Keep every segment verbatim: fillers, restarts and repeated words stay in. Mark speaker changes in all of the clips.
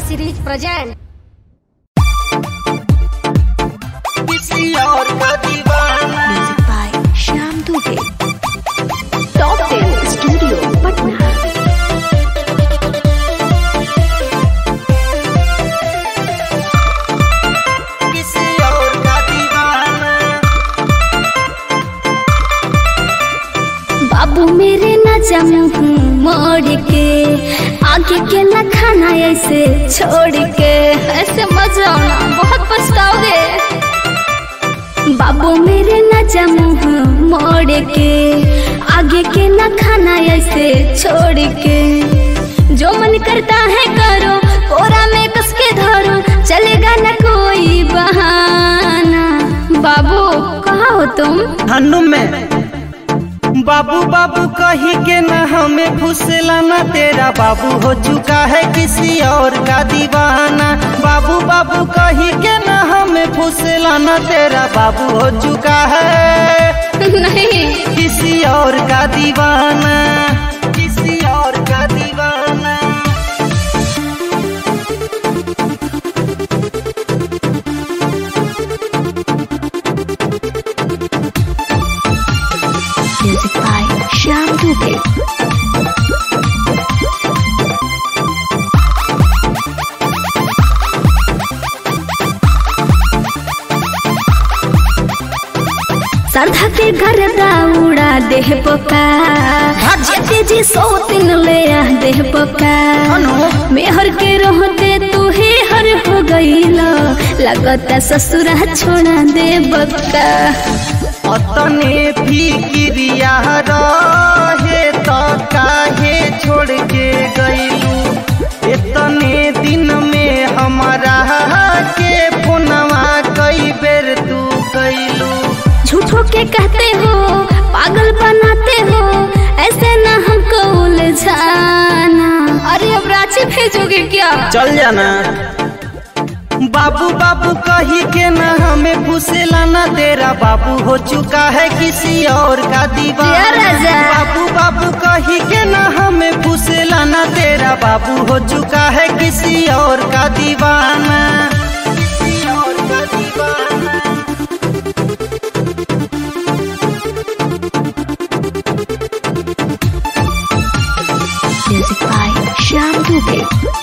Speaker 1: Series present.
Speaker 2: किसी और का दीवाना।
Speaker 3: Music by Shyam Dubey. Top ten studio Patna.
Speaker 2: किसी और का दीवाना।
Speaker 3: बाबू मेरे न मुँह मोड़ के, आगे के न खाना ऐसे छोड़ के, ऐसे मत जाओ ना, बहुत पछताओगे। बाबू मेरे न मुँह मोड़ के, आगे के न खाना ऐसे छोड़ के, जो मन करता है करो, कोरा में कस के धरो, चलेगा न कोई बहाना। बाबू कहाँ हो तुम?
Speaker 2: हनु में बाबू बाबू कही के न हमें फुसलाना, तेरा बाबू हो चुका है किसी और का दीवाना। बाबू बाबू कही के न हमें फुसलाना, तेरा बाबू हो चुका है
Speaker 3: नहीं
Speaker 2: किसी और का दीवाना। किसी और का दीवाना।
Speaker 3: Music by Shyam Dubey. सरधा के घर उड़ा देह पका, जेते जी सौ तीन ले आ देह पका, मेहर के रहते तू ही हर हो गईला, लगता ससुरा छोड़ा दे बक्का।
Speaker 2: अतने फिक्रिया रहे तो काहे छोड़ के गईलू, इतने दिन में हमारा के फोनवा कई बेर तू कैलू।
Speaker 3: झूठों के कहते हो, पागल बनाते हो, ऐसे ना हमको उलझाना। अरे अब रांची भेजोगे क्या?
Speaker 2: चल जाना। बाबू बाबू कही के न हमें फुसलाना, तेरा बाबू हो चुका है किसी और का दीवाना। बाबू बाबू कही के न हमें फुसलाना, तेरा बाबू हो चुका है किसी और का दीवाना। किसी और का दीवाना।
Speaker 3: Music by Shyam Dubey.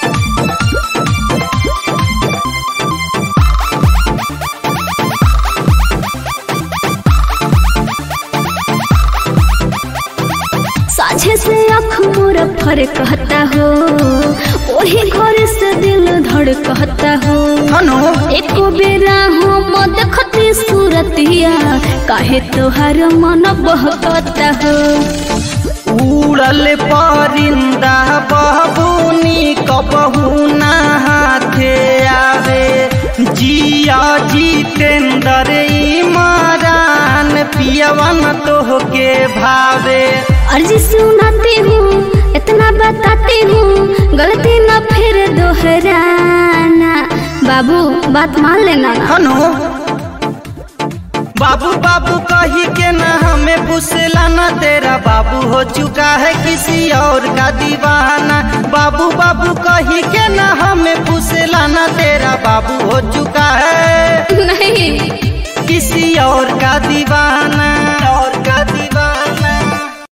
Speaker 3: साझे से आँख मोर फर कहता हो, वही घर से दिल धड़ कहता हो। एको बेरा हो मत खती सूरतिया, काहे तोहर मन बहकता हो।
Speaker 2: उड़ल परिंदा बहबूनी कबहू ना हाथे आवे, जिया जितेंद्र इमरान पियवन तोह के भावे।
Speaker 3: अर्जी सुनाती हूँ, इतना बताती हूँ, गलती न फिर दोहराना। बाबू बात मान लेना।
Speaker 2: हनो बाबू बाबू कही के न हमें फुसलाना, तेरा बाबू हो चुका है किसी और का दीवाना। बाबू बाबू कही के न हमें फुसलाना, तेरा बाबू हो चुका है
Speaker 3: नहीं
Speaker 2: किसी और का दीवाना।